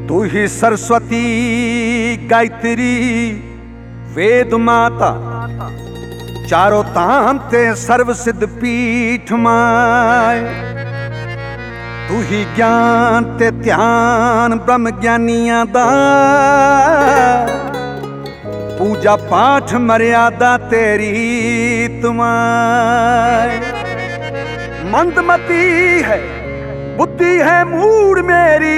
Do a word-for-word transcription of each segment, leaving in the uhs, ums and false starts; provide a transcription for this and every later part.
तू ही सरस्वती गायत्री वेद माता, चारों ताम ते सर्व सिद्ध पीठ माय। तू ही ज्ञान ते ध्यान ब्रह्म ज्ञानियां दा, पूजा पाठ मर्यादा तेरी तुम्हार। मंदमती है बुद्धि है मूड मेरी,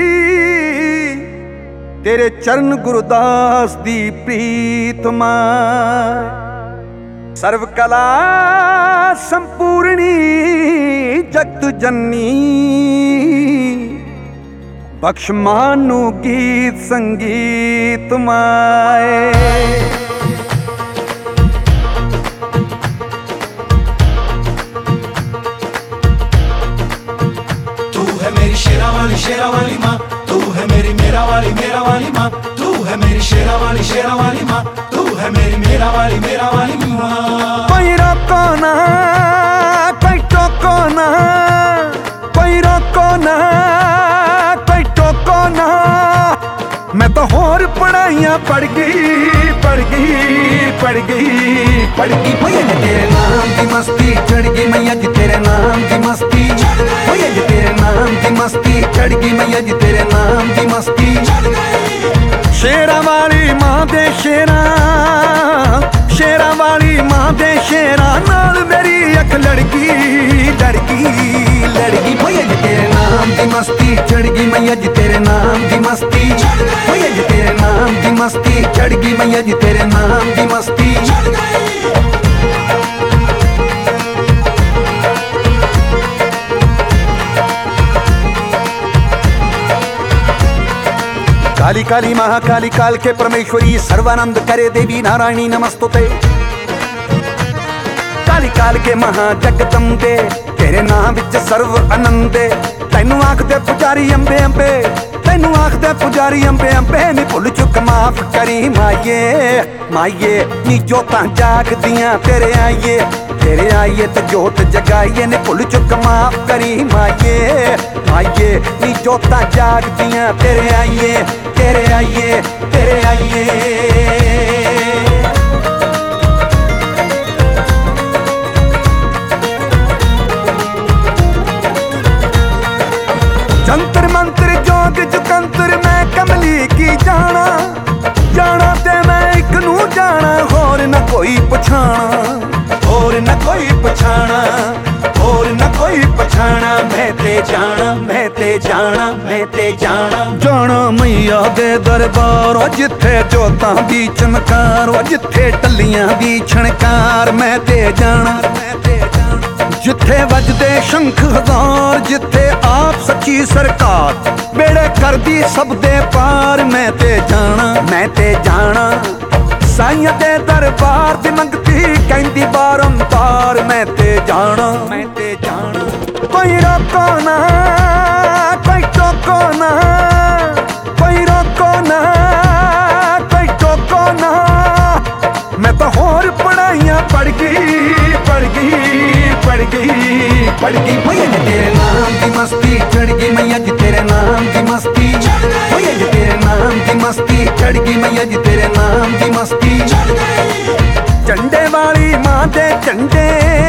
तेरे चरण गुरुदास दी प्रीत माय। सर्व कला संपूर्णी जगत जननी, बख्श मानु गीत संगीत माए। तू है मेरी शेरा वाली शेरा वाली माँ, तू है मेरी मेरा वाली मेरा वाली माँ, तू है मेरी शेरा वाली शेरा वाली माँ, तू है मेरी मेरा वाली मेरा वाली माँ। कोई रोको ना कोई टोको ना, कोई रोको ना कोई टोको ना। मैं तो होर पढ़ाइयाँ पढ़ गई पढ़ गई पढ़ गई पढ़ गई। भैया जी तेरे नाम की मस्ती चढ़ गई, मैया जी तेरे नाम की मस्ती। भैया जी तेरे नाम की मस्ती चढ़ गई, मैया जी तेरे नाम की मस्ती। शेरा वाली माँ दे शेरा, शेरा वाली माँ दे शेरा नाल मेरी अख लड़की लड़की लड़की। भैया जी तेरे नाम की मस्ती चढ़ गई, मैया जी तेरे नाम की मस्ती। भैया जी तेरे नाम की मस्ती चढ़ गई, मैया जी तेरे नाम की मस्ती। काली काली महाकाली काल के परमेश्वरी, सर्वानंद करे देवी नारायणी नमस्तुते। काली काल के महा जगदम्बे, तेरे नाम विच सर्व आनंदे। तैनू आखदे पुजारी अम्बे अम्बे, तैनू आखदे पुजारी अम्बे अम्बे। नी भुल चुक माफ करी माये माये, नी जोतां जागदियां तेरे आइए तेरे आइए ते जोत जगाइए। नी भुल चुक माफ करी माये माये, नी जोतां जागदियां तेरे आइए तेरे आइए तेरे आइए। जंतर मंत्र जोग जुगंतर मैं कमली की जाना, जाना ते मैं एक नू जाना, होर न कोई पछाना होर न कोई पछाना होर न कोई पछाना। मैं ते जाना मैं ते जाना मैं ते जाना जाना मैया दे दरबार, जिथे जोतां दी चमकार, जिथे टल्लियां दी छणकार। मैं ते जाना मैं ते जाना जिथे वजदे शंख हजार, जिथे आप सच्ची सरकार बेड़े कर दी सब दे पार। मैं ते जाना मैं ते जाना साईं दे दरबार दी मंगती कहंदी बारंबार। मैं ते जाना मैं ते जाना कोई रोको ना कोई टोको ना, कोई रोको ना कोई टोको ना। मैं तो होर पढ़ाइयाँ पढ़ गई पढ़ गई पढ़ गई पढ़ गई। भैया जी तेरे नाम की मस्ती चढ़ गई, मैया जी तेरे नाम की मस्ती। भैया जी तेरे नाम की मस्ती चढ़ गई, मैया जी तेरे नाम की मस्ती। झंडे वाली माँ दे झंडे,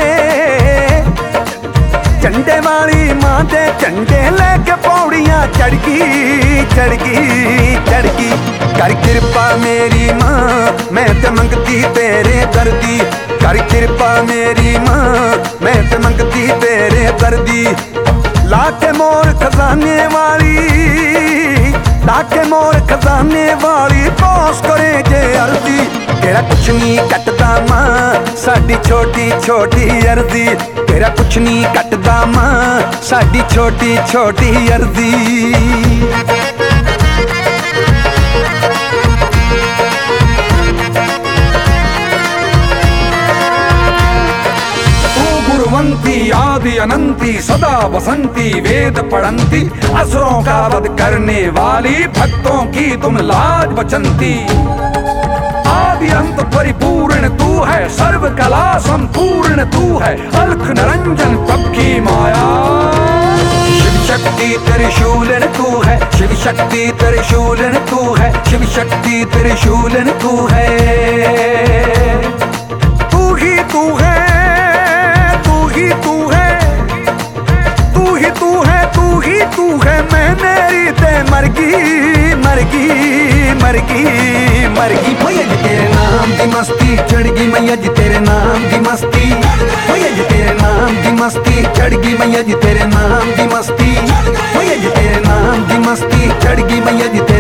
झंडे वाली माँ दे झंडे लेके पौड़ियाँ चढ़ गई चढ़ गई चढ़ गई। कर कृपा मेरी माँ मैं ते मंगती तेरे दर्दी, कर कृपा मेरी माँ मैं ते मंगती तेरे दर्दी। लाके मोर खजाने वाली, लाके मोर खजाने वाली, पास करे जे अर्जी। तेरा कुछ नहीं कटदा मां साडी छोटी छोटी अर्जी, तेरा कुछ नहीं कटदा मां साडी छोटी छोटी अर्जी। गुरुवंती आदि अनंती सदा बसंती, वेद पढ़ंती असुरों का वध करने वाली, भक्तों की तुम लाज बचंती। आदि अंत परिपूर्ण तू है, सर्व कला संपूर्ण तू है, अलख निरंजन प्रभ की माया। शिव शक्ति त्रिशूलन तू है, शिव शक्ति त्रिशूलन तू है, शिव शक्ति त्रिशूलन तू है। तू ही तू है, तू ही तू है, तू ही तू है, तू ही तू है। मैं मेरी ते मरगी मरगी मरगी मरगी। भैया जी तेरे नाम दी मस्ती चढ़गी, मैया जी तेरे नाम दी मस्ती। भैया जी तेरे नाम दी मस्ती चढ़गी, मैया जी तेरे नाम दी मस्ती। भैया जी तेरे नाम दी मस्ती चढ़गी, मैया जी